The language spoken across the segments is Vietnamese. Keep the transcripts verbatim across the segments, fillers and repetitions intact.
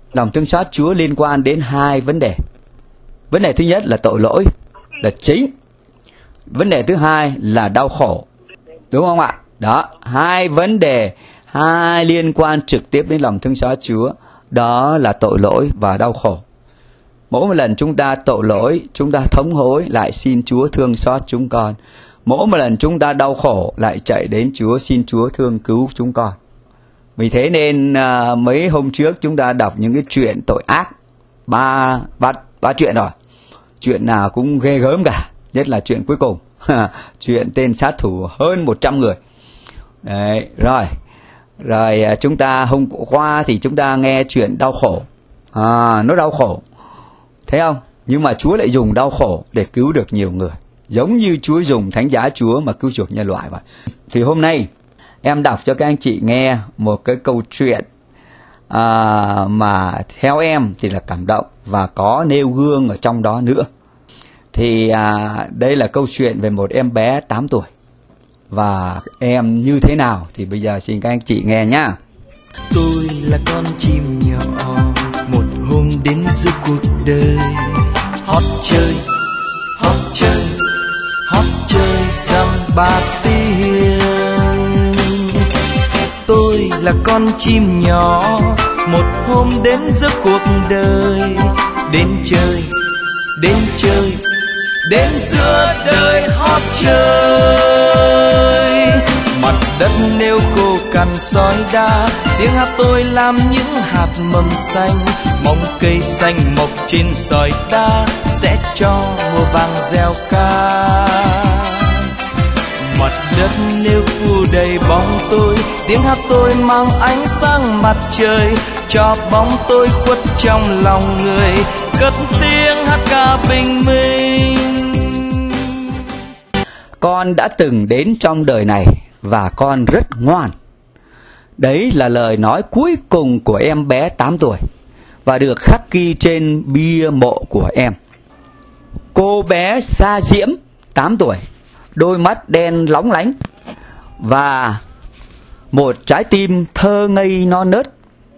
Lòng thương xót Chúa liên quan đến hai vấn đề. Vấn đề thứ nhất là tội lỗi, là chính. Vấn đề thứ hai là đau khổ. Đúng không ạ? Đó, hai vấn đề, hai liên quan trực tiếp đến lòng thương xót Chúa. Đó là tội lỗi và đau khổ. Mỗi một lần chúng ta tội lỗi, chúng ta thống hối lại xin Chúa thương xót chúng con. Mỗi một lần chúng ta đau khổ lại chạy đến Chúa xin Chúa thương cứu chúng con. Vì thế nên à, mấy hôm trước chúng ta đọc những cái chuyện tội ác. Ba, ba, ba chuyện rồi. Chuyện nào cũng ghê gớm cả. Nhất là chuyện cuối cùng. Chuyện tên sát thủ hơn một trăm người. Đấy, rồi. Rồi chúng ta hôm qua thì chúng ta nghe chuyện đau khổ. À, nó đau khổ. Thấy không? Nhưng mà Chúa lại dùng đau khổ để cứu được nhiều người. Giống như Chúa dùng thánh giá Chúa mà cứu chuộc nhân loại vậy. Thì hôm nay em đọc cho các anh chị nghe một cái câu chuyện à, mà theo em thì là cảm động và có nêu gương ở trong đó nữa. Thì à, đây là câu chuyện về một em bé tám tuổi. Và em như thế nào thì bây giờ xin các anh chị nghe nhá. Tôi là con chim nhỏ, một hôm đến giữa cuộc đời, hót chơi, hót chơi, hót chơi dăm ba tiếng. Tôi là con chim nhỏ, một hôm đến giữa cuộc đời, đến chơi, đến chơi, đến giữa đời hót chơi. Mặt đất nêu khô cằn sỏi đá, tiếng hát tôi làm những hạt mầm xanh. Mong cây xanh mọc trên sỏi đá sẽ cho mùa vàng gieo ca. Mặt đất nêu phủ đầy bóng tôi, tiếng hát tôi mang ánh sáng mặt trời, cho bóng tôi khuất trong lòng người, cất tiếng hát ca bình minh. Con đã từng đến trong đời này và con rất ngoan. Đấy là lời nói cuối cùng của em bé tám tuổi và được khắc ghi trên bia mộ của em. Cô bé Sa Diễm tám tuổi, đôi mắt đen lóng lánh và một trái tim thơ ngây non nớt.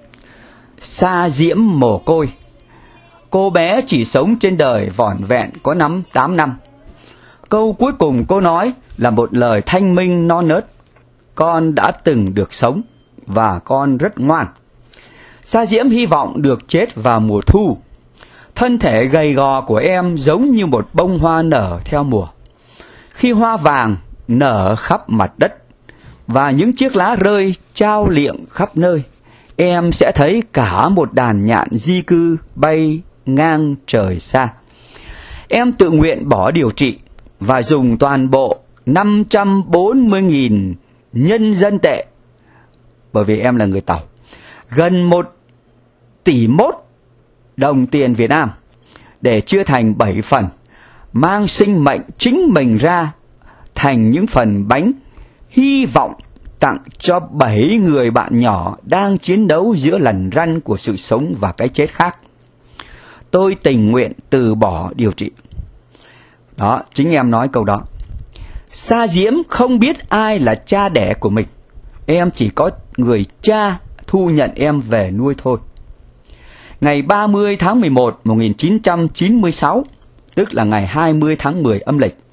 Sa Diễm mồ côi. Cô bé chỉ sống trên đời vỏn vẹn có năm tám năm. Câu cuối cùng cô nói là một lời thanh minh non nớt. Con đã từng được sống và con rất ngoan. Sa Diễm hy vọng được chết vào mùa thu. Thân thể gầy gò của em giống như một bông hoa nở theo mùa. Khi hoa vàng nở khắp mặt đất và những chiếc lá rơi trao liệng khắp nơi, em sẽ thấy cả một đàn nhạn di cư bay ngang trời xa. Em tự nguyện bỏ điều trị và dùng toàn bộ năm trăm bốn mươi nghìn nhân dân tệ, bởi vì em là người Tàu, gần một tỷ mốt đồng tiền Việt Nam để chia thành bảy phần, mang sinh mệnh chính mình ra thành những phần bánh hy vọng tặng cho bảy người bạn nhỏ đang chiến đấu giữa lần răn của sự sống và cái chết khác. Tôi tình nguyện từ bỏ điều trị. Đó, chính em nói câu đó. Sa Diễm không biết ai là cha đẻ của mình. Em chỉ có người cha thu nhận em về nuôi thôi. Ngày ba mươi tháng mười một năm một nghìn chín trăm chín mươi sáu, tức là ngày hai mươi tháng mười âm lịch,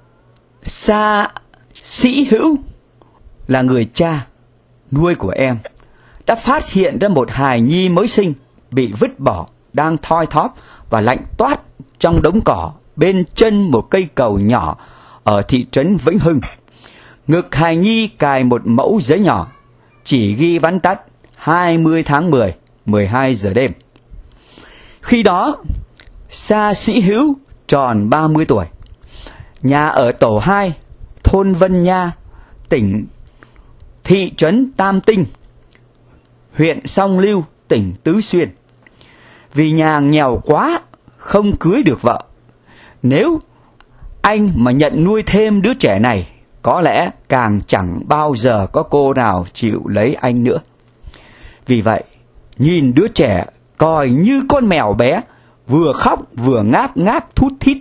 Sa Sĩ Hữu là người cha nuôi của em đã phát hiện ra một hài nhi mới sinh bị vứt bỏ, đang thoi thóp và lạnh toát trong đống cỏ bên chân một cây cầu nhỏ ở thị trấn Vĩnh Hưng. Ngực hài nhi cài một mẫu giấy nhỏ, chỉ ghi vắn tắt hai mươi tháng mười, mười hai giờ đêm. Khi đó, Sa Sĩ Hữu tròn ba mươi tuổi. Nhà ở tổ hai, thôn Vân Nha, tỉnh thị trấn Tam Tinh, huyện Song Lưu, tỉnh Tứ Xuyên. Vì nhà nghèo quá, không cưới được vợ. Nếu anh mà nhận nuôi thêm đứa trẻ này, có lẽ càng chẳng bao giờ có cô nào chịu lấy anh nữa. Vì vậy, nhìn đứa trẻ coi như con mèo bé, vừa khóc vừa ngáp ngáp thút thít.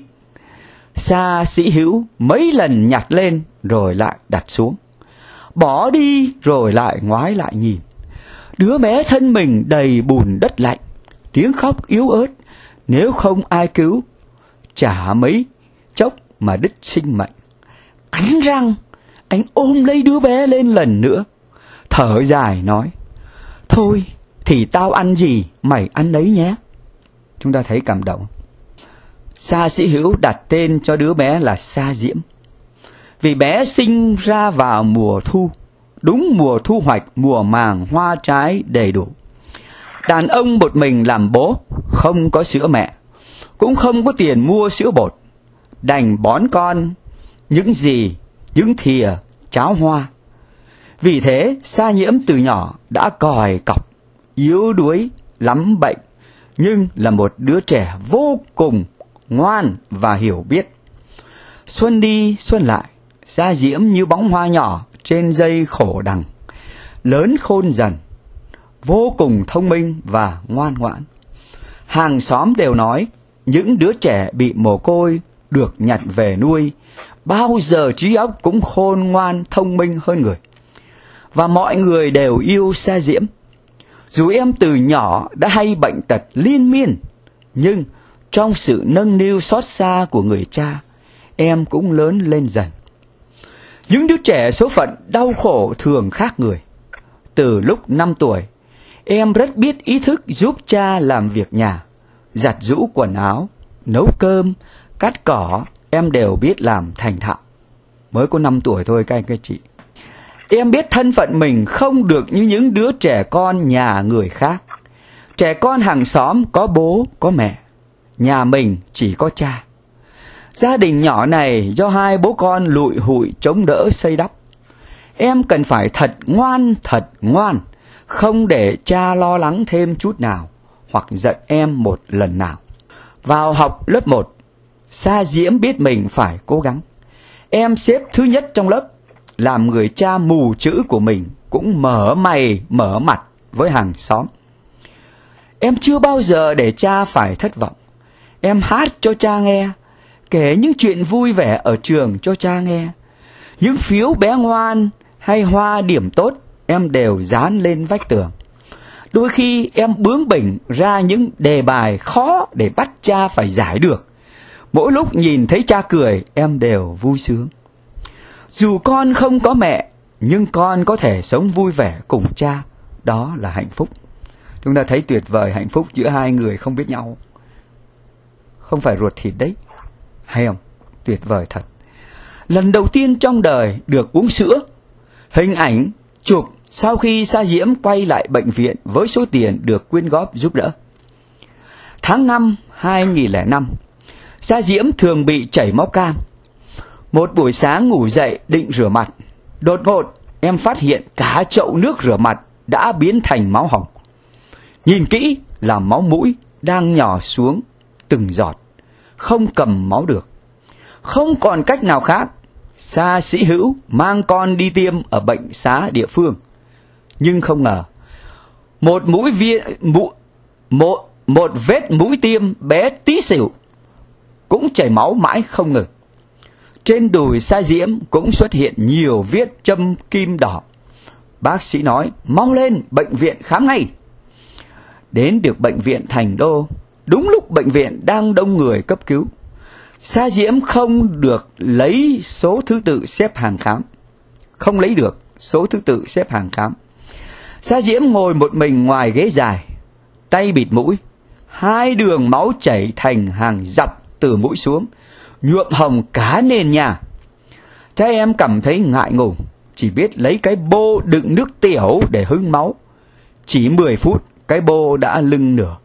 Sa Sĩ Hữu mấy lần nhặt lên rồi lại đặt xuống, bỏ đi rồi lại ngoái lại nhìn. Đứa bé thân mình đầy bùn đất lạnh, tiếng khóc yếu ớt, nếu không ai cứu, chả mấy chốc mà đứt sinh mệnh. Cắn răng, anh ôm lấy đứa bé lên lần nữa, thở dài nói: thôi thì tao ăn gì mày ăn đấy nhé. Chúng ta thấy cảm động. Sa Sĩ Hữu đặt tên cho đứa bé là Sa Diễm, vì bé sinh ra vào mùa thu, đúng mùa thu hoạch, mùa màng hoa trái đầy đủ. Đàn ông một mình làm bố, không có sữa mẹ, cũng không có tiền mua sữa bột, đành bón con những gì, những thìa cháo hoa. Vì thế Sa Nhiễm từ nhỏ đã còi cọc, yếu đuối, lắm bệnh, nhưng là một đứa trẻ vô cùng ngoan và hiểu biết. Xuân đi xuân lại, Sa Diễm như bóng hoa nhỏ trên dây khổ đằng, lớn khôn dần, vô cùng thông minh và ngoan ngoãn. Hàng xóm đều nói những đứa trẻ bị mồ côi được nhặt về nuôi bao giờ trí óc cũng khôn ngoan thông minh hơn người. Và mọi người đều yêu Sa Diễm. Dù em từ nhỏ đã hay bệnh tật liên miên, nhưng trong sự nâng niu xót xa của người cha, em cũng lớn lên dần. Những đứa trẻ số phận đau khổ thường khác người. Từ lúc năm tuổi, em rất biết ý thức giúp cha làm việc nhà, giặt giũ quần áo, nấu cơm, cắt cỏ, em đều biết làm thành thạo. Mới có năm tuổi thôi các anh các chị. Em biết thân phận mình không được như những đứa trẻ con nhà người khác. Trẻ con hàng xóm có bố, có mẹ, nhà mình chỉ có cha. Gia đình nhỏ này do hai bố con lụi hụi chống đỡ xây đắp. Em cần phải thật ngoan, thật ngoan, không để cha lo lắng thêm chút nào, hoặc giận em một lần nào. Vào học lớp một, Sa Diễm biết mình phải cố gắng. Em xếp thứ nhất trong lớp, làm người cha mù chữ của mình cũng mở mày mở mặt với hàng xóm. Em chưa bao giờ để cha phải thất vọng. Em hát cho cha nghe, kể những chuyện vui vẻ ở trường cho cha nghe. Những phiếu bé ngoan hay hoa điểm tốt em đều dán lên vách tường. Đôi khi em bướng bỉnh ra những đề bài khó để bắt cha phải giải được. Mỗi lúc nhìn thấy cha cười, em đều vui sướng. Dù con không có mẹ, nhưng con có thể sống vui vẻ cùng cha. Đó là hạnh phúc. Chúng ta thấy tuyệt vời hạnh phúc giữa hai người không biết nhau. Không phải ruột thịt đấy. Hay không? Tuyệt vời thật. Lần đầu tiên trong đời được uống sữa. Hình ảnh chụp sau khi Sa Diễm quay lại bệnh viện với số tiền được quyên góp giúp đỡ. Tháng năm hai nghìn lẻ năm, Sa Diễm thường bị chảy máu cam. Một buổi sáng ngủ dậy định rửa mặt, đột ngột em phát hiện cả chậu nước rửa mặt đã biến thành máu hồng. Nhìn kỹ là máu mũi đang nhỏ xuống từng giọt, không cầm máu được. Không còn cách nào khác, Sa Sĩ Hữu mang con đi tiêm ở bệnh xá địa phương. Nhưng không ngờ, một mũi viên mũi, một, một vết mũi tiêm bé tí xỉu, cũng chảy máu mãi không ngừng. Trên đùi Sa Diễm cũng xuất hiện nhiều vết châm kim đỏ. Bác sĩ nói mau lên bệnh viện khám ngay. Đến được bệnh viện Thành Đô, đúng lúc bệnh viện đang đông người cấp cứu. Sa Diễm không được lấy số thứ tự xếp hàng khám. Không lấy được số thứ tự xếp hàng khám. Sa Diễm ngồi một mình ngoài ghế dài, tay bịt mũi. Hai đường máu chảy thành hàng dọc từ mũi xuống, nhuộm hồng cả nền nhà. Cha em cảm thấy ngại ngùng, chỉ biết lấy cái bô đựng nước tiểu để hưng máu. Chỉ mười phút, cái bô đã lưng nửa.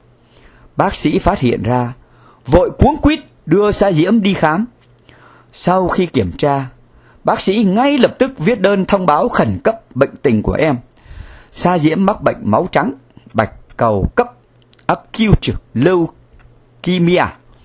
Bác sĩ phát hiện ra, vội cuống quýt đưa Sa Diễm đi khám. Sau khi kiểm tra, bác sĩ ngay lập tức viết đơn thông báo khẩn cấp bệnh tình của em. Sa Diễm mắc bệnh máu trắng, bạch cầu cấp, acute leukemia.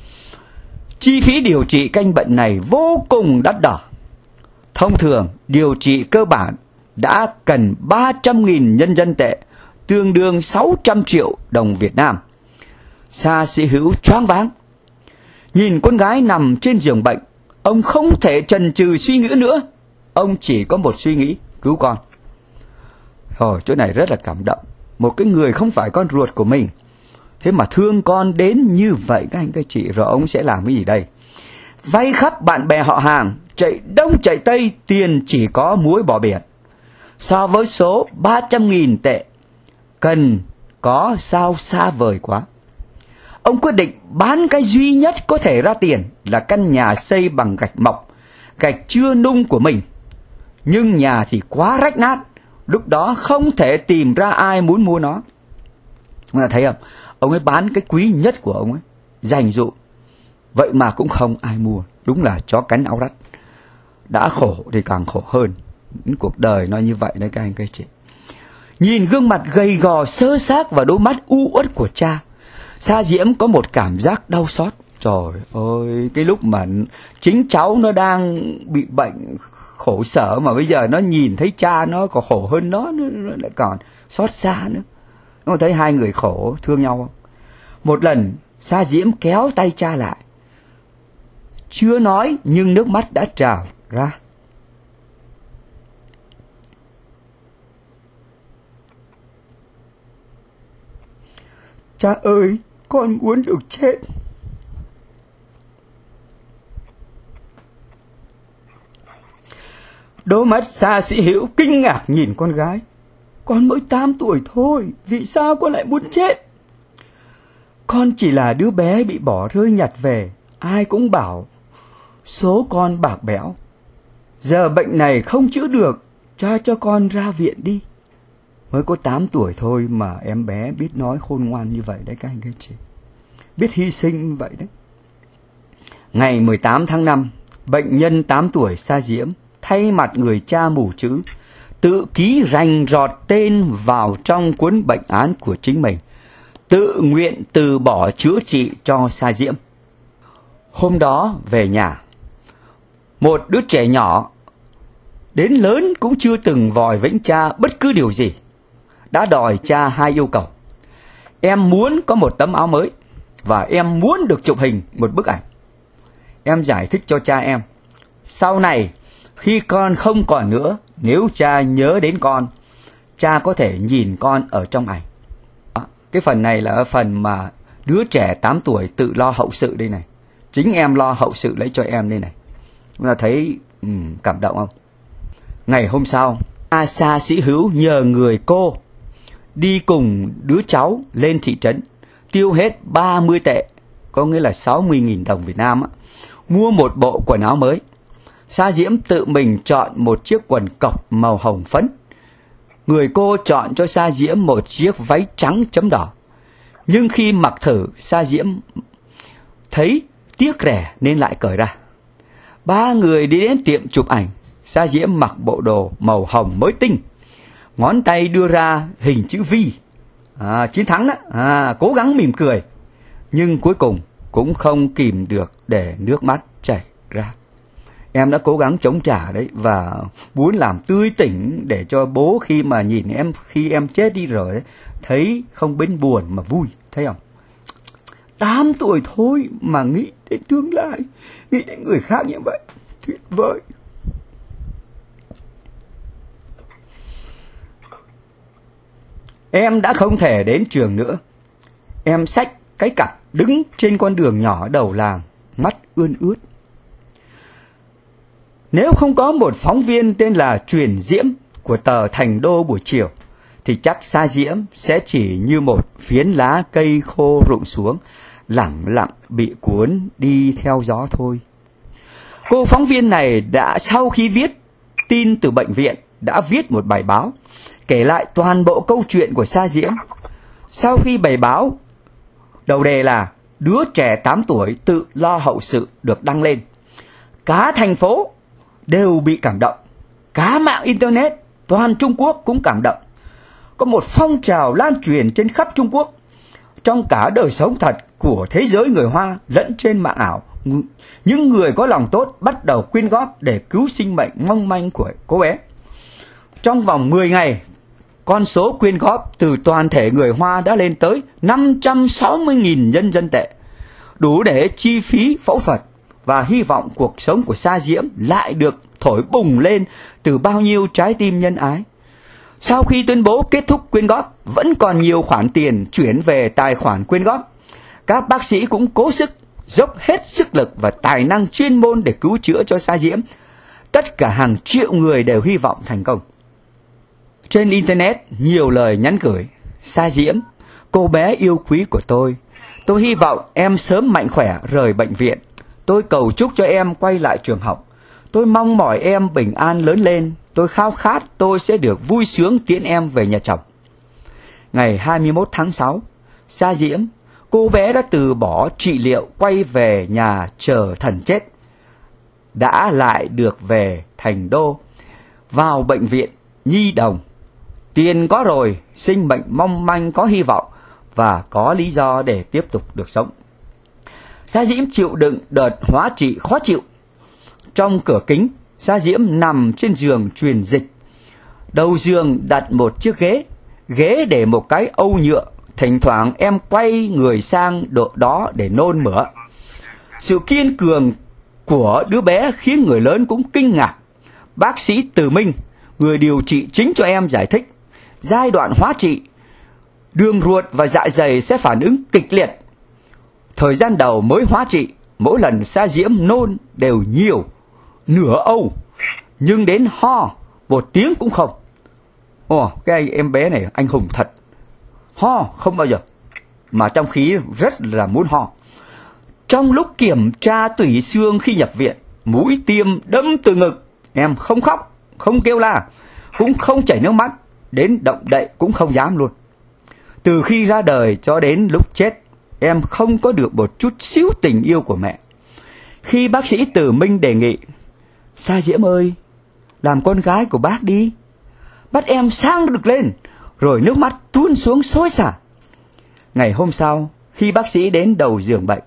Chi phí điều trị căn bệnh này vô cùng đắt đỏ. Thông thường, điều trị cơ bản đã cần ba trăm nghìn nhân dân tệ, tương đương sáu trăm triệu đồng Việt Nam. Sa Sĩ Hữu choáng váng. Nhìn con gái nằm trên giường bệnh, ông không thể chần chừ suy nghĩ nữa. Ông chỉ có một suy nghĩ, cứu con. Ồ, chỗ này rất là cảm động. Một cái người không phải con ruột của mình, Thế mà thương con đến như vậy các anh các chị, rồi ông sẽ làm cái gì đây? Vay khắp bạn bè họ hàng, chạy đông chạy tây, tiền chỉ có muối bỏ biển. So với số ba trăm nghìn tệ cần có sao xa vời quá. Ông quyết định bán cái duy nhất có thể ra tiền là căn nhà xây bằng gạch mộc, gạch chưa nung của mình. Nhưng nhà thì quá rách nát, lúc đó không thể tìm ra ai muốn mua nó. Chúng ta thấy không? Ông ấy bán cái quý nhất của ông ấy, dành dụ. Vậy mà cũng không ai mua. Đúng là chó cắn áo rách. Đã khổ thì càng khổ hơn. Cuộc đời nó như vậy đấy các anh các chị. Nhìn gương mặt gầy gò xơ xác và đôi mắt u uất của cha, Sa Diễm có một cảm giác đau xót. Trời ơi, cái lúc mà chính cháu nó đang bị bệnh khổ sở mà bây giờ nó nhìn thấy cha nó còn khổ hơn nó, nó lại còn xót xa nữa. Nó thấy hai người khổ thương nhau không? Một lần Sa Diễm kéo tay cha lại, chưa nói nhưng nước mắt đã trào ra. Cha ơi, con muốn được chết. Đôi mắt Sa Sĩ Hữu kinh ngạc nhìn con gái. Con mới tám tuổi thôi, vì sao con lại muốn chết? Con chỉ là đứa bé bị bỏ rơi nhặt về, ai cũng bảo số con bạc bẽo. Giờ bệnh này không chữa được, cha cho con ra viện đi. Mới có tám tuổi thôi mà em bé biết nói khôn ngoan như vậy đấy các anh các chị. Biết hy sinh như vậy đấy. Ngày mười tám tháng năm, bệnh nhân tám tuổi Sa Diễm thay mặt người cha mù chữ tự ký rành rọt tên vào trong cuốn bệnh án của chính mình, tự nguyện từ bỏ chữa trị cho Sa Diễm. Hôm đó về nhà, một đứa trẻ nhỏ đến lớn cũng chưa từng vòi vĩnh cha bất cứ điều gì, đã đòi cha hai yêu cầu. Em muốn có một tấm áo mới và em muốn được chụp hình một bức ảnh. Em giải thích cho cha em, sau này khi con không còn nữa, nếu cha nhớ đến con, cha có thể nhìn con ở trong ảnh. Cái phần này là phần mà đứa trẻ tám tuổi tự lo hậu sự đây này. Chính em lo hậu sự lấy cho em đây này. Chúng ta thấy um, cảm động không? Ngày hôm sau, Sa Sĩ Hữu nhờ người cô đi cùng đứa cháu lên thị trấn, tiêu hết ba mươi tệ, có nghĩa là sáu mươi nghìn đồng Việt Nam á, mua một bộ quần áo mới. Sa Diễm tự mình chọn một chiếc quần cộc màu hồng phấn. Người cô chọn cho Sa Diễm một chiếc váy trắng chấm đỏ. Nhưng khi mặc thử, Sa Diễm thấy tiếc rẻ nên lại cởi ra. Ba người đi đến tiệm chụp ảnh. Sa Diễm mặc bộ đồ màu hồng mới tinh, ngón tay đưa ra hình chữ V. À, chiến thắng đó. À, cố gắng mỉm cười. Nhưng cuối cùng cũng không kìm được để nước mắt chảy ra. Em đã cố gắng chống trả đấy và muốn làm tươi tỉnh để cho bố khi mà nhìn em khi em chết đi rồi đấy, thấy không bên buồn mà vui, thấy không? Tám tuổi thôi mà nghĩ đến tương lai, nghĩ đến người khác như vậy, tuyệt vời. Em đã không thể đến trường nữa. Em xách cái cặp đứng trên con đường nhỏ đầu làng, mắt ươn ướt. Nếu không có một phóng viên tên là Truyền Diễm của tờ Thành Đô buổi chiều, thì chắc Sa Diễm sẽ chỉ như một phiến lá cây khô rụng xuống, lẳng lặng bị cuốn đi theo gió thôi. Cô phóng viên này đã sau khi viết tin từ bệnh viện, đã viết một bài báo, kể lại toàn bộ câu chuyện của Sa Diễm. Sau khi bài báo đầu đề là đứa trẻ tám tuổi tự lo hậu sự được đăng lên, cả thành phố đều bị cảm động, cả mạng internet toàn Trung Quốc cũng cảm động. Có một phong trào lan truyền trên khắp Trung Quốc, trong cả đời sống thật của thế giới người Hoa lẫn trên mạng ảo. Những người có lòng tốt bắt đầu quyên góp để cứu sinh mệnh mong manh của cô bé. Trong vòng mười ngày, con số quyên góp từ toàn thể người Hoa đã lên tới năm trăm sáu mươi nghìn nhân dân tệ, đủ để chi phí phẫu thuật, và hy vọng cuộc sống của Sa Diễm lại được thổi bùng lên từ bao nhiêu trái tim nhân ái. Sau khi tuyên bố kết thúc quyên góp, vẫn còn nhiều khoản tiền chuyển về tài khoản quyên góp. Các bác sĩ cũng cố sức, dốc hết sức lực và tài năng chuyên môn để cứu chữa cho Sa Diễm. Tất cả hàng triệu người đều hy vọng thành công. Trên Internet, nhiều lời nhắn gửi. Sa Diễm, cô bé yêu quý của tôi. Tôi hy vọng em sớm mạnh khỏe rời bệnh viện. Tôi cầu chúc cho em quay lại trường học. Tôi mong mỏi em bình an lớn lên. Tôi khao khát tôi sẽ được vui sướng tiễn em về nhà chồng. Ngày hai mươi mốt tháng sáu, Sa Diễm, cô bé đã từ bỏ trị liệu quay về nhà chờ thần chết. Đã lại được về thành đô, vào bệnh viện nhi đồng. Tiền có rồi, sinh mệnh mong manh có hy vọng và có lý do để tiếp tục được sống. Sa Diễm chịu đựng đợt hóa trị khó chịu. Trong cửa kính, Sa Diễm nằm trên giường truyền dịch. Đầu giường đặt một chiếc ghế, ghế để một cái âu nhựa. Thỉnh thoảng em quay người sang độ đó để nôn mửa. Sự kiên cường của đứa bé khiến người lớn cũng kinh ngạc. Bác sĩ Từ Minh, người điều trị chính cho em, giải thích giai đoạn hóa trị, đường ruột và dạ dày sẽ phản ứng kịch liệt. Thời gian đầu mới hóa trị, mỗi lần Sa Diễm nôn đều nhiều, nửa âu, nhưng đến ho một tiếng cũng không. Ồ, cái em bé này anh hùng thật. Ho không bao giờ, mà trong khi rất là muốn ho. Trong lúc kiểm tra tủy xương khi nhập viện, mũi tiêm đâm từ ngực, em không khóc, không kêu la, cũng không chảy nước mắt, đến động đậy cũng không dám luôn. Từ khi ra đời cho đến lúc chết, em không có được một chút xíu tình yêu của mẹ. Khi bác sĩ Từ Minh đề nghị, Sa Diễm ơi, làm con gái của bác đi, bắt em sang được lên, rồi nước mắt tuôn xuống xối xả. Ngày hôm sau, khi bác sĩ đến đầu giường bệnh,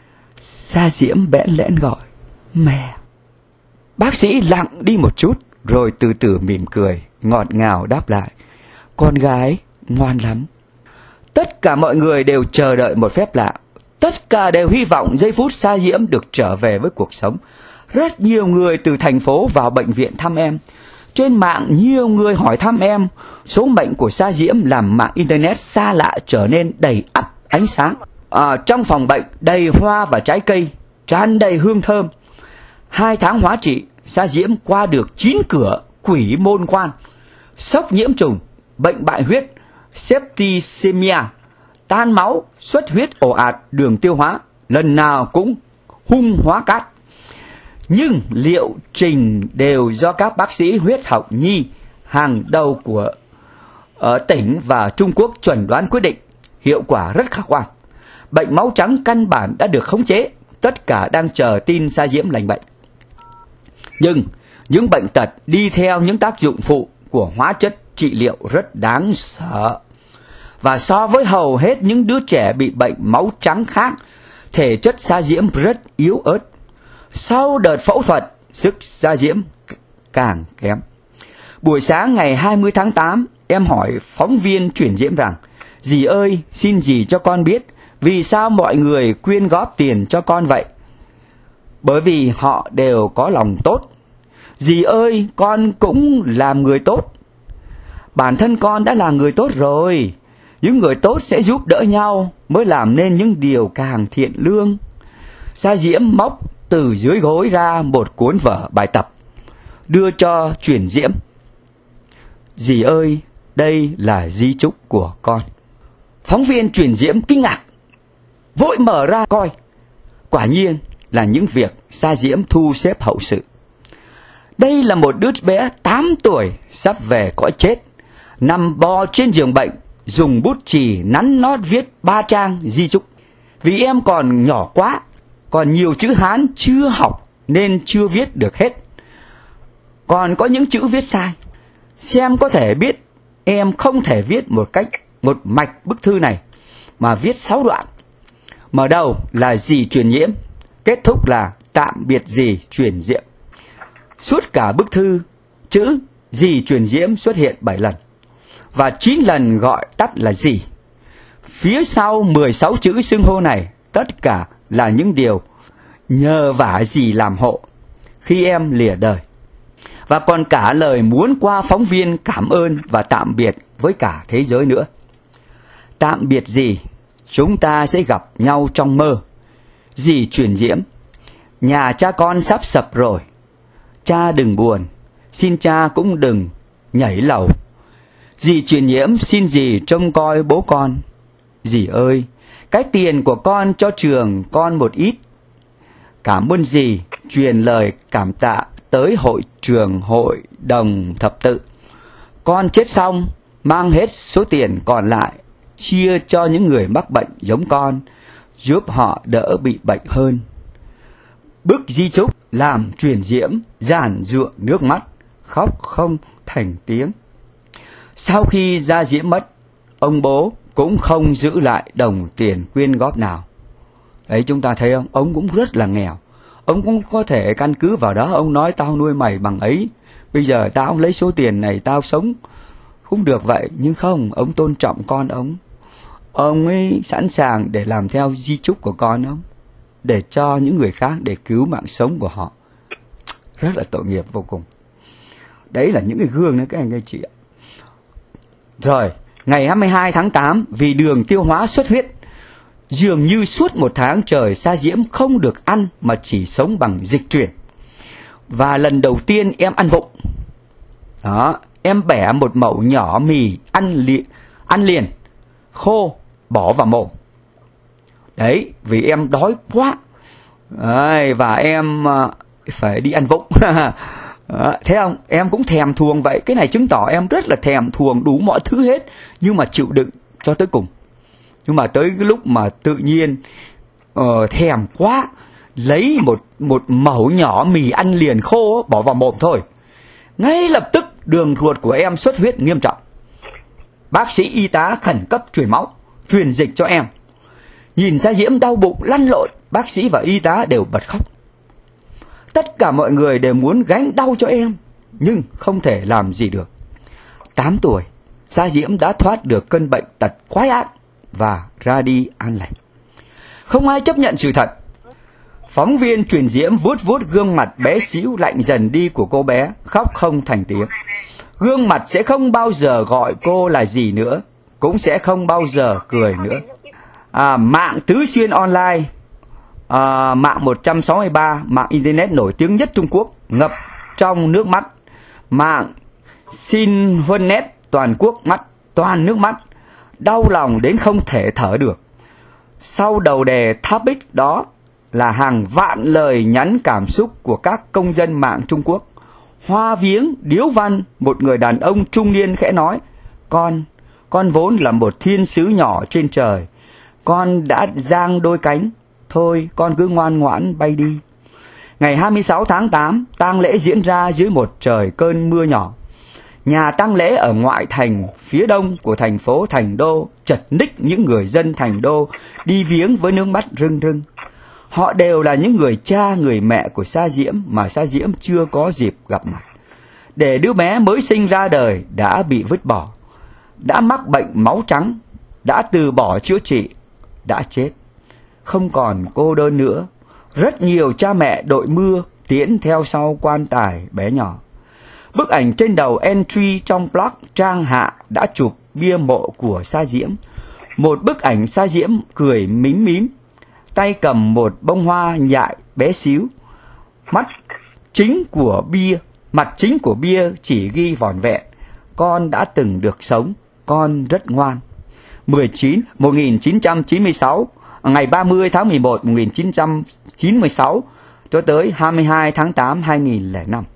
Sa Diễm bẽn lẽn gọi, mẹ. Bác sĩ lặng đi một chút, rồi từ từ mỉm cười, ngọt ngào đáp lại, con gái ngoan lắm. Tất cả mọi người đều chờ đợi một phép lạ. Tất cả đều hy vọng giây phút Sa Diễm được trở về với cuộc sống. Rất nhiều người từ thành phố vào bệnh viện thăm em. Trên mạng nhiều người hỏi thăm em. Số mệnh của Sa Diễm làm mạng Internet xa lạ trở nên đầy ắp ánh sáng. À, trong phòng bệnh đầy hoa và trái cây, tràn đầy hương thơm. Hai tháng hóa trị, Sa Diễm qua được chín cửa quỷ môn quan, sốc nhiễm trùng, bệnh bại huyết, septicemia, tan máu, xuất huyết ồ ạt đường tiêu hóa, lần nào cũng hung hóa cát. Nhưng liệu trình đều do các bác sĩ huyết học nhi hàng đầu của ở tỉnh và Trung Quốc chuẩn đoán quyết định. Hiệu quả rất khả quan. Bệnh máu trắng căn bản đã được khống chế. Tất cả đang chờ tin Sa Diễm lành bệnh. Nhưng những bệnh tật đi theo những tác dụng phụ của hóa chất trị liệu rất đáng sợ. Và so với hầu hết những đứa trẻ bị bệnh máu trắng khác, thể chất Sa Diễm rất yếu ớt. Sau đợt phẫu thuật, sức Sa Diễm càng kém. Buổi sáng ngày hai mươi tháng tám, em hỏi phóng viên Chuyển Diễm rằng, dì ơi, xin dì cho con biết vì sao mọi người quyên góp tiền cho con vậy? Bởi vì họ đều có lòng tốt. Dì ơi, con cũng làm người tốt. Bản thân con đã là người tốt rồi. Những người tốt sẽ giúp đỡ nhau mới làm nên những điều càng thiện lương. Sa Diễm móc từ dưới gối ra một cuốn vở bài tập, đưa cho Chuyển Diễm. Dì ơi, đây là di chúc của con. Phóng viên Chuyển Diễm kinh ngạc, vội mở ra coi. Quả nhiên là những việc Sa Diễm thu xếp hậu sự. Đây là một đứa bé tám tuổi sắp về cõi chết, nằm bò trên giường bệnh, dùng bút chì nắn nót viết ba trang di chúc. Vì em còn nhỏ quá, còn nhiều chữ Hán chưa học nên chưa viết được hết. Còn có những chữ viết sai. Xem có thể biết em không thể viết một cách một mạch bức thư này, mà viết sáu đoạn. Mở đầu là dì Truyền Nhiễm, kết thúc là tạm biệt dì Truyền Diễm. Suốt cả bức thư, chữ dì Truyền Diễm xuất hiện bảy lần, và chín lần gọi tắt là dì. Phía sau mười sáu chữ xưng hô này, tất cả là những điều nhờ vả dì làm hộ khi em lìa đời. và còn cả lời muốn qua phóng viên cảm ơn và tạm biệt với cả thế giới nữa. Tạm biệt gì? Chúng ta sẽ gặp nhau trong mơ. Dì Truyền Diễm: nhà cha con sắp sập rồi. Cha đừng buồn, xin cha cũng đừng nhảy lầu. Dì Truyền Diễm xin dì trông coi bố con. Dì ơi, cái tiền của con cho trường con một ít. Cảm ơn dì, truyền lời cảm tạ tới hội trường hội đồng thập tự. Con chết xong, mang hết số tiền còn lại, chia cho những người mắc bệnh giống con, giúp họ đỡ bị bệnh hơn. Bức di chúc làm Truyền Diễm giàn giụa nước mắt, khóc không thành tiếng. Sau khi Gia Diễm mất, ông bố cũng không giữ lại đồng tiền quyên góp nào. Ấy, chúng ta thấy không? Ông cũng rất là nghèo. Ông cũng có thể căn cứ vào đó, ông nói tao nuôi mày bằng ấy, bây giờ tao lấy số tiền này tao sống cũng được vậy. Nhưng không, ông tôn trọng con ông. Ông ấy sẵn sàng để làm theo di chúc của con ông, để cho những người khác, để cứu mạng sống của họ. Rất là tội nghiệp vô cùng. Đấy là những cái gương đấy các anh các chị ạ. Rồi, ngày hai mươi hai tháng tám, vì đường tiêu hóa xuất huyết, dường như suốt một tháng trời Sa Diễm không được ăn mà chỉ sống bằng dịch truyền. Và lần đầu tiên em ăn vụng. Đó, em bẻ một mẩu nhỏ mì ăn, li, ăn liền, khô, bỏ vào mồm. Đấy, vì em đói quá. Đấy, và em uh, phải đi ăn vụng. Đó, thấy không? Em cũng thèm thuồng vậy. Cái này chứng tỏ em rất là thèm thuồng đủ mọi thứ hết, nhưng mà chịu đựng cho tới cùng. Nhưng mà tới cái lúc mà tự nhiên uh, thèm quá, lấy một, một mẩu nhỏ mì ăn liền khô bỏ vào mồm thôi, ngay lập tức đường ruột của em xuất huyết nghiêm trọng. Bác sĩ y tá khẩn cấp truyền máu, truyền dịch cho em. Nhìn Sa Diễm đau bụng lăn lộn, bác sĩ và y tá đều bật khóc. Tất cả mọi người đều muốn gánh đau cho em, nhưng không thể làm gì được. Tám tuổi, Sa Diễm đã thoát được cơn bệnh tật quái ác và ra đi an lành. Không ai chấp nhận sự thật. Phóng viên Truyền Diễm vuốt vuốt gương mặt bé xíu lạnh dần đi của cô bé, khóc không thành tiếng. Gương mặt sẽ không bao giờ gọi cô là gì nữa, cũng sẽ không bao giờ cười nữa. À, mạng Tứ Xuyên Online, à, mạng một trăm sáu mươi ba, mạng Internet nổi tiếng nhất Trung Quốc, ngập trong nước mắt. Mạng Xin Huân Net toàn quốc mắt toàn nước mắt, đau lòng đến không thể thở được. Sau đầu đề topic đó là hàng vạn lời nhắn cảm xúc của các công dân mạng Trung Quốc. Hoa viếng điếu văn, một người đàn ông trung niên khẽ nói: Con, con vốn là một thiên sứ nhỏ trên trời. Con đã giang đôi cánh, thôi con cứ ngoan ngoãn bay đi. Ngày hai mươi sáu tháng tám, tang lễ diễn ra dưới một trời cơn mưa nhỏ. Nhà tang lễ ở ngoại thành phía đông của thành phố Thành Đô chật ních những người dân Thành Đô đi viếng với nước mắt rưng rưng. Họ đều là những người cha người mẹ của Sa Diễm mà Sa Diễm chưa có dịp gặp mặt. Để đứa bé mới sinh ra đời đã bị vứt bỏ, đã mắc bệnh máu trắng, đã từ bỏ chữa trị, đã chết. Không còn cô đơn nữa, rất nhiều cha mẹ đội mưa tiễn theo sau quan tài bé nhỏ. Bức ảnh trên đầu entry trong blog trang hạ đã chụp bia mộ của Sa Diễm. Một bức ảnh Sa Diễm cười mím mím, tay cầm một bông hoa nhại bé xíu. Mắt chính của bia, mặt chính của bia chỉ ghi vỏn vẹn: con đã từng được sống, con rất ngoan. mười chín một nghìn chín trăm chín mươi sáu, ngày ba mươi tháng mười một một nghìn chín trăm chín mươi sáu cho tới hai mươi hai tháng tám hai nghìn lẻ năm.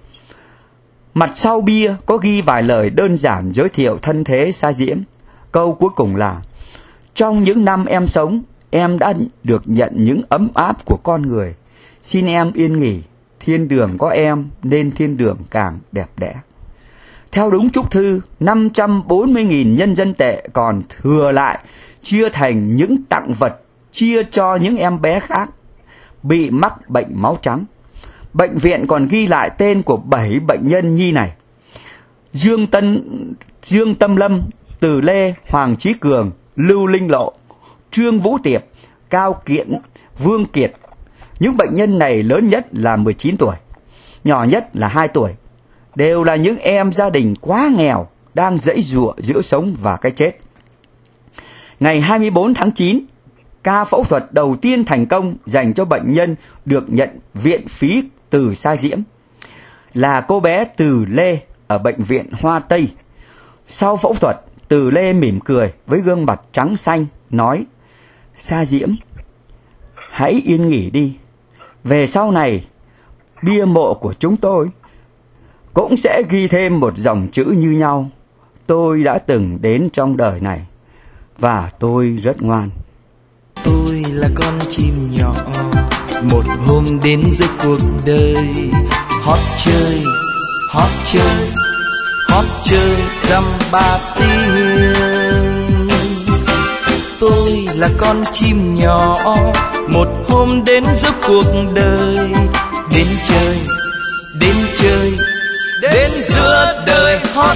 Mặt sau bia có ghi vài lời đơn giản giới thiệu thân thế Sa Diễm. Câu cuối cùng là: trong những năm em sống, em đã được nhận những ấm áp của con người. Xin em yên nghỉ, thiên đường có em nên thiên đường càng đẹp đẽ. Theo đúng chúc thư, năm trăm bốn mươi nghìn nhân dân tệ còn thừa lại, chia thành những tặng vật chia cho những em bé khác bị mắc bệnh máu trắng. Bệnh viện còn ghi lại tên của bảy bệnh nhân nhi này: Dương Tân, Dương Tâm Lâm, Từ Lê, Hoàng Chí Cường, Lưu Linh Lộ, Trương Vũ Tiệp, Cao Kiện, Vương Kiệt. Những bệnh nhân này lớn nhất là mười chín tuổi, nhỏ nhất là hai tuổi. đều là những em gia đình quá nghèo, đang giãy giụa giữa sống và cái chết. Ngày hai mươi bốn tháng chín, ca phẫu thuật đầu tiên thành công dành cho bệnh nhân được nhận viện phí từ Sa Diễm là cô bé Từ Lê ở bệnh viện Hoa Tây. Sau phẫu thuật, Từ Lê mỉm cười với gương mặt trắng xanh, nói: Sa Diễm, hãy yên nghỉ đi. Về sau này, bia mộ của chúng tôi cũng sẽ ghi thêm một dòng chữ như nhau: tôi đã từng đến trong đời này và tôi rất ngoan. Tôi là con chim nhỏ, một hôm đến giữa cuộc đời, hót chơi, hót chơi, hót chơi dăm ba tiếng. Tôi là con chim nhỏ, một hôm đến giữa cuộc đời, đến chơi, đến chơi, đến giữa đời hót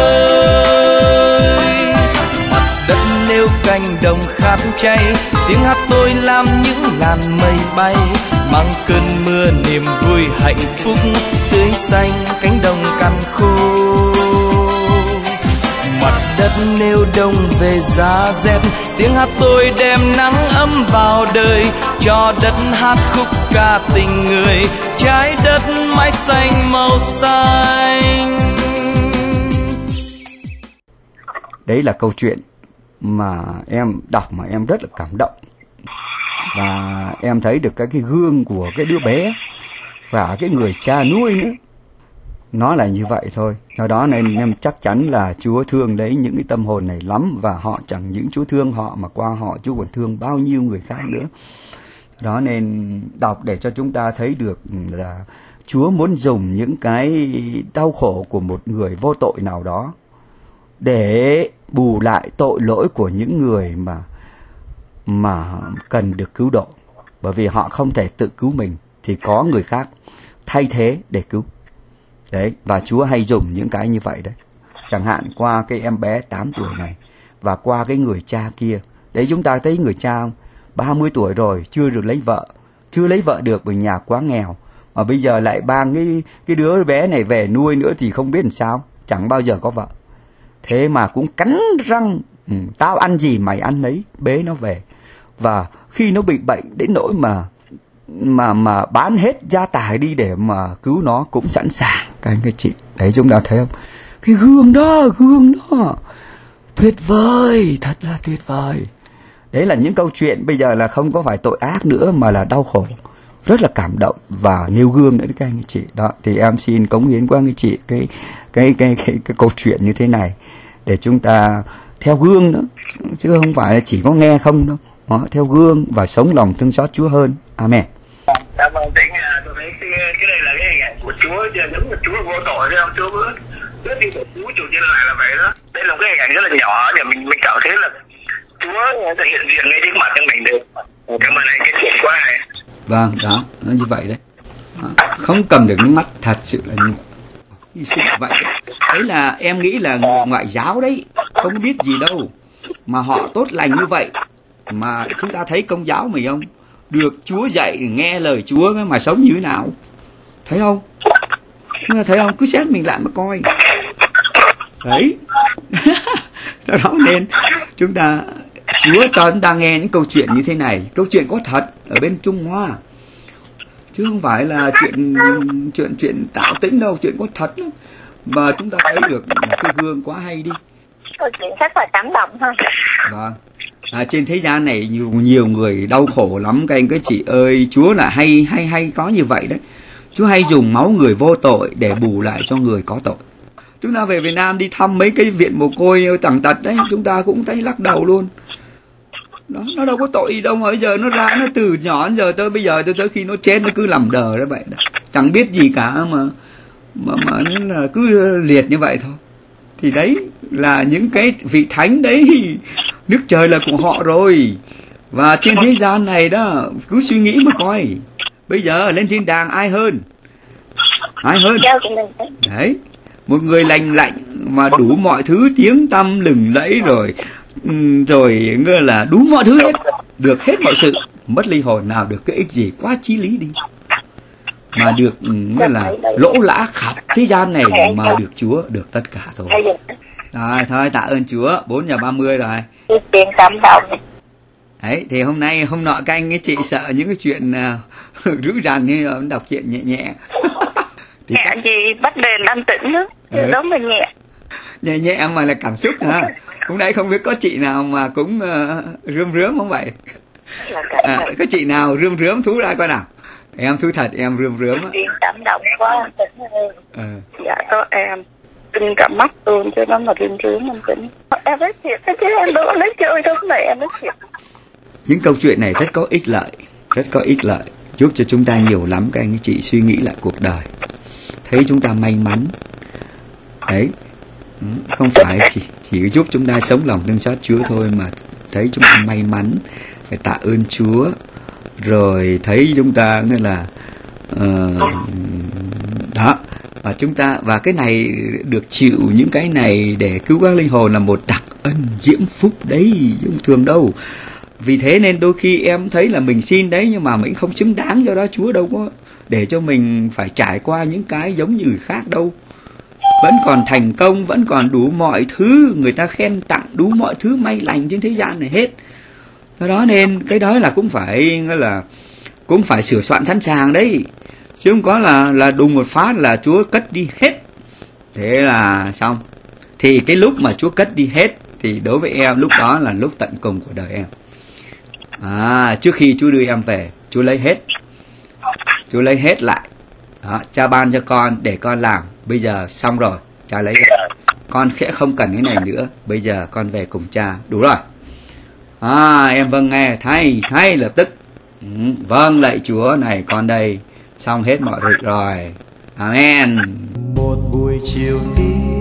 chơi. Mặt đất nêu cánh đồng khát cháy, tiếng hát tôi làm những làn mây bay, mang cơn mưa niềm vui hạnh phúc, tươi xanh cánh đồng cằn khô. Mặt đất nêu đông về giá rét, tiếng hát tôi đem nắng ấm vào đời, cho đất hát khúc ca tình người, trái đất mãi xanh màu xanh. Đấy là câu chuyện mà em đọc mà em rất là cảm động. Và em thấy được cái, cái gương của cái đứa bé và cái người cha nuôi nữa. Nó là như vậy thôi. Do đó nên em chắc chắn là Chúa thương lấy những cái tâm hồn này lắm. Và họ chẳng những Chúa thương họ mà qua họ Chúa còn thương bao nhiêu người khác nữa. Đó nên đọc để cho chúng ta thấy được là Chúa muốn dùng những cái đau khổ của một người vô tội nào đó để bù lại tội lỗi của những người mà mà cần được cứu độ. Bởi vì họ không thể tự cứu mình thì có người khác thay thế để cứu. Đấy, và Chúa hay dùng những cái như vậy đấy. Chẳng hạn qua cái em bé tám tuổi này và qua cái người cha kia. Đấy, chúng ta thấy người cha không? ba mươi tuổi rồi, chưa được lấy vợ. Chưa lấy vợ được vì nhà quá nghèo. Mà bây giờ lại mang cái, cái đứa bé này về nuôi nữa thì không biết làm sao. Chẳng bao giờ có vợ. Thế mà cũng cắn răng, ừ, tao ăn gì mày ăn lấy, bế nó về. Và khi nó bị bệnh đến nỗi mà mà mà bán hết gia tài đi để mà cứu nó cũng sẵn sàng. Các anh các chị, đấy chúng ta thấy không? Cái gương đó, gương đó tuyệt vời, thật là tuyệt vời. Đấy là những câu chuyện bây giờ là không có phải tội ác nữa mà là đau khổ, rất là cảm động và nêu gương nữa các anh chị. Đó thì em xin cống hiến qua anh chị cái cái cái cái, cái, cái câu chuyện như thế này để chúng ta theo gương nữa, chứ không phải là chỉ có nghe không đâu. Đó, theo gương và sống lòng thương xót Chúa hơn. Amen. Dạ vâng, tỉnh tôi thấy cái, cái này là cái hình ảnh của Chúa, giống như Chúa vô tội đấy không? Chúa cứ cứ đi tội cứu chủ trên lại là vậy đó. Đây là cái hình ảnh rất là nhỏ để mình mình cảm thấy là Chúa thể hiện diện ngay trước mặt cho mình được. Cảm ơn anh, cái chuyện quá này. Vâng, đó, nó như vậy đấy. Đó, không cầm được nước mắt, thật sự là như vậy. Đấy là em nghĩ là người ngoại giáo đấy, không biết gì đâu mà họ tốt lành như vậy. Mà chúng ta thấy Công giáo mình không? Được Chúa dạy nghe lời Chúa mà sống như thế nào? Thấy không? Thấy không? Cứ xét mình lại mà coi. Đấy. Đó nên chúng ta, Chúa cho chúng ta nghe những câu chuyện như thế này. Câu chuyện có thật ở bên Trung Hoa, chứ không phải là chuyện chuyện chuyện tạo tính đâu. Chuyện có thật lắm. Và chúng ta thấy được cái gương quá hay đi. Câu chuyện rất là cảm động thôi. Vâng. À, trên thế gian này nhiều nhiều người đau khổ lắm các anh các chị ơi. Chúa là hay hay hay có như vậy đấy. Chúa hay dùng máu người vô tội để bù lại cho người có tội. Chúng ta về Việt Nam đi thăm mấy cái viện mồ côi tàn tật đấy, chúng ta cũng thấy lắc đầu luôn. Đó, nó đâu có tội gì đâu mà bây giờ nó ra, nó từ nhỏ đến giờ tới bây giờ tới tới khi nó chết nó cứ làm đờ đó vậy đó. Chẳng biết gì cả mà mà mà nó là cứ liệt như vậy thôi. Thì đấy là những cái vị thánh đấy, nước trời là của họ rồi. Và trên thế gian này đó, cứ suy nghĩ mà coi, bây giờ lên thiên đàng ai hơn? Ai hơn? Đấy, một người lành lạnh mà đủ mọi thứ tiếng tăm lừng lẫy rồi, rồi ngơ là đủ mọi thứ hết, được hết mọi sự, mất linh hồn nào được cái ích gì, quá chí lý đi. mà được nghĩa là lỗ lã khắp thế gian này mà được Chúa được tất cả thôi. Rồi thôi tạ ơn Chúa, bốn giờ ba mươi rồi. Chuyện cảm động. Đấy thì hôm nay hôm nọ các anh ấy chị sợ những cái chuyện uh, rữ rằn như là đọc chuyện nhẹ nhẹ. Thì nhẹ các... gì bắt đền an tĩnh nữa, ừ. Giống mình nhẹ. Nhẹ nhẹ mà là cảm xúc hả? Hôm nay không biết có chị nào mà cũng uh, rươm rướm không vậy? À, có chị nào rươm rướm thú ra coi nào? Em thú thật em rươm rướm á. Cảm động quá. Ừ. Dạ có em. Kinh cả mắt luôn chứ nó mà rươm rướm em kính. Em nói thiệt chứ em đâu có lấy chơi đâu này em nói thiệt. Những câu chuyện này rất có ích lợi, rất có ích lợi, giúp cho chúng ta nhiều lắm các anh chị suy nghĩ lại cuộc đời, thấy chúng ta may mắn. Đấy, không phải chỉ chỉ giúp chúng ta sống lòng thương xót Chúa thôi mà thấy chúng ta may mắn, phải tạ ơn Chúa, rồi thấy chúng ta nghĩa là uh, đó, và chúng ta và cái này được chịu những cái này để cứu các linh hồn là một đặc ân diễm phúc đấy, không thường đâu. Vì thế nên đôi khi em thấy là mình xin đấy nhưng mà mình không xứng đáng, do đó Chúa đâu có để cho mình phải trải qua những cái giống như người khác đâu. Vẫn còn thành công, vẫn còn đủ mọi thứ, người ta khen tặng đủ mọi thứ may lành trên thế gian này hết. Do đó nên cái đó là cũng phải là cũng phải sửa soạn sẵn sàng đấy. Chứ không có là là đùng một phát là Chúa cất đi hết. Thế là xong. Thì cái lúc mà Chúa cất đi hết thì đối với em lúc đó là lúc tận cùng của đời em. À, trước khi Chúa đưa em về, Chúa lấy hết. Chúa lấy hết lại. Đó, cha ban cho con để con làm. Bây giờ xong rồi, cha lấy lại. Con sẽ không cần cái này nữa. Bây giờ con về cùng cha. Đủ rồi. À, em vâng nghe. Thay, thay lập tức. Ừ, vâng lạy Chúa, này con đây. Xong hết mọi việc rồi. Amen. Một buổi chiều đi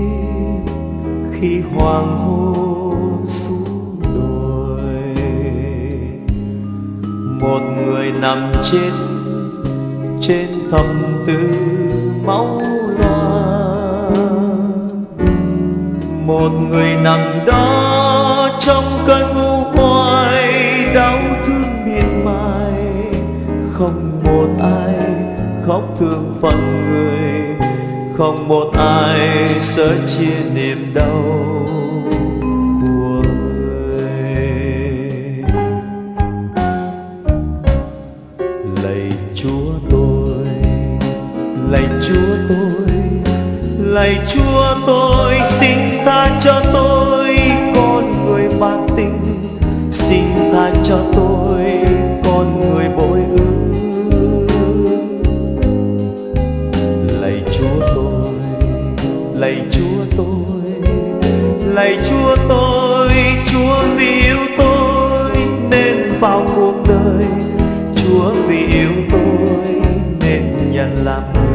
khi hoàng hôn xuống đồi, một người nằm trên trên thập tự máu loang, một người nằm đó trong cơn u hoài đau thương miên man, không một ai khóc thương phận người, không một ai sẻ chia niềm đau của người. Lạy Chúa tôi, lạy Chúa tôi, lạy Chúa tôi, xin tha cho tôi con người bạc tình, xin tha cho tôi con người bội ước. Lạy Chúa tôi, lạy Chúa tôi, lạy Chúa tôi, Chúa vì yêu tôi nên vào cuộc đời, Chúa vì yêu tôi nên nhận làm người.